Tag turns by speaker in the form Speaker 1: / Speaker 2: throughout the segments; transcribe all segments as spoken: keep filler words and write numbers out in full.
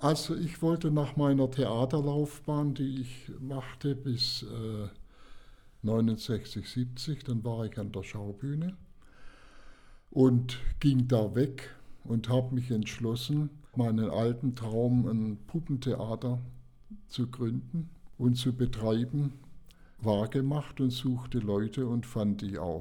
Speaker 1: Also ich wollte nach meiner Theaterlaufbahn, die ich machte bis äh, neunundsechzig, siebzig, dann war ich an der Schaubühne und ging da weg und habe mich entschlossen, meinen alten Traum, ein Puppentheater zu gründen und zu betreiben, wahrgemacht und suchte Leute und fand die auch.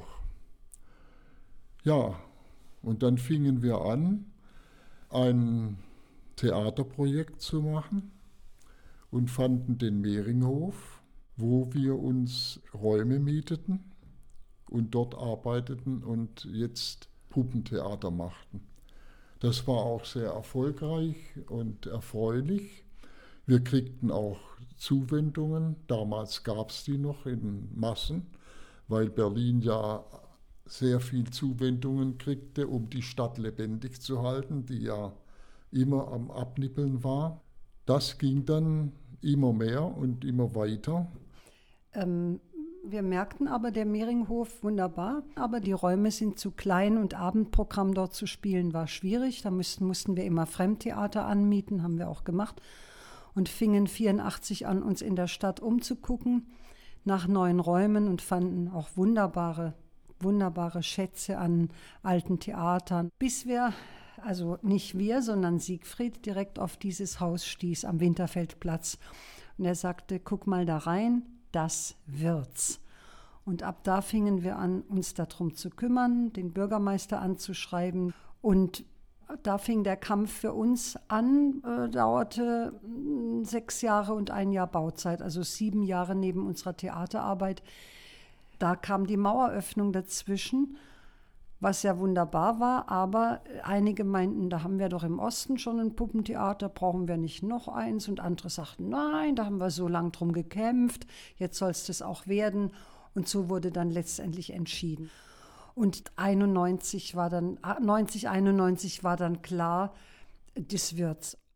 Speaker 1: Ja, und dann fingen wir an, ein Theaterprojekt zu machen und fanden den Mehringhof, wo wir uns Räume mieteten und dort arbeiteten und jetzt Puppentheater machten. Das war auch sehr erfolgreich und erfreulich. Wir kriegten auch Zuwendungen, damals gab es die noch in Massen, weil Berlin ja sehr viel Zuwendungen kriegte, um die Stadt lebendig zu halten, die ja immer am Abnippeln war. Das ging dann immer mehr und immer weiter.
Speaker 2: Ähm, wir merkten aber, der Mehringhof wunderbar, aber die Räume sind zu klein und Abendprogramm dort zu spielen war schwierig. Da mussten, mussten wir immer Fremdtheater anmieten, haben wir auch gemacht und fingen vierundachtzig an, uns in der Stadt umzugucken nach neuen Räumen und fanden auch wunderbare, wunderbare Schätze an alten Theatern, bis wir, also nicht wir, sondern Siegfried, direkt auf dieses Haus stieß am Winterfeldplatz. Und er sagte, guck mal da rein, das wird's. Und ab da fingen wir an, uns darum zu kümmern, den Bürgermeister anzuschreiben. Und da fing der Kampf für uns an, äh, dauerte mh, sechs Jahre und ein Jahr Bauzeit, also sieben Jahre neben unserer Theaterarbeit. Da kam die Maueröffnung dazwischen, was ja wunderbar war, aber einige meinten, da haben wir doch im Osten schon ein Puppentheater, brauchen wir nicht noch eins? Und andere sagten, nein, da haben wir so lang drum gekämpft, jetzt soll es das auch werden. Und so wurde dann letztendlich entschieden. Und einundneunzig war dann, neunzig, einundneunzig war dann klar, das wird's.